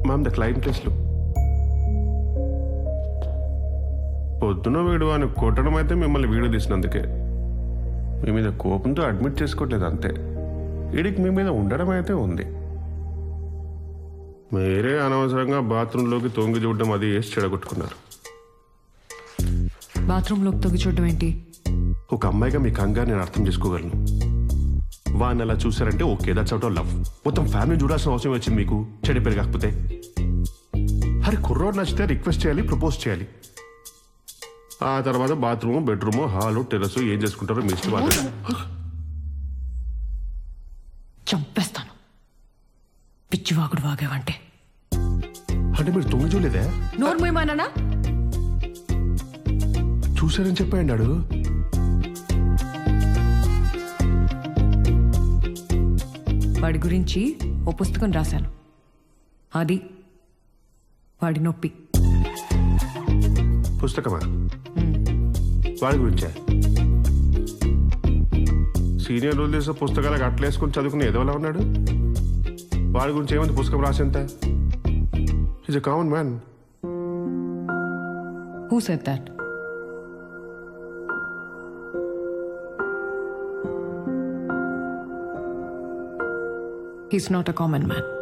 Ma'am the client లిస్ట్లు పొద్దున వీడు అని కొట్టడం అయితే మిమ్మల్ని వీడియో తీసినందుకే. మీ మీద కోపంతో అడ్మిట్ చేసుకోవట్లేదు అంతే. వీడికి మీ మీద ఉండడం అయితే ఉంది. మీరే అనవసరంగా బాత్రూంలోకి తొంగి చూడడం అది వేసి చెడగొట్టుకున్నారు. బాత్రూంలోకి తొంగి చూడడం ఏంటి? ఒక అమ్మాయిగా మీ కంగారు నేను అర్థం చేసుకోగలను. వాడిని అలా చూసారంటే okay, that's out of love. మొత్తం ఫ్యామిలీ చూడాల్సిన అవసరం వచ్చింది మీకు చెడు పెరగకపోతే. అరే కుర్రోడు నచ్చితే రిక్వెస్ట్ చేయాలి, ప్రపోజ్ చేయాలి. ఆ తర్వాత బాత్రూమ్, బెడ్రూమ్, హాలు, టెరస్ ఏం చేసుకుంటారో మీ ఇష్టం. చంపేస్తాను పిచ్చివాగుడు వాగేవంటే. అంటే మీరు తొంగి చూడలేదే? నోరు మూయమన్నానా? చూశారని చెప్పాడు. వాడి గురించి ఓ పుస్తకం రాశాను. అది వాడి నొప్పి. పుస్తకమా? వాడి గురించా? సీనియర్ రూల్ చేసే పుస్తకాలకు అట్లేసుకుని చదువుకుని ఎదవలా ఉన్నాడు. వాడి గురించి ఏమంది పుస్తకం రాసేంత? Is a common man. Who said that? He's not a common man.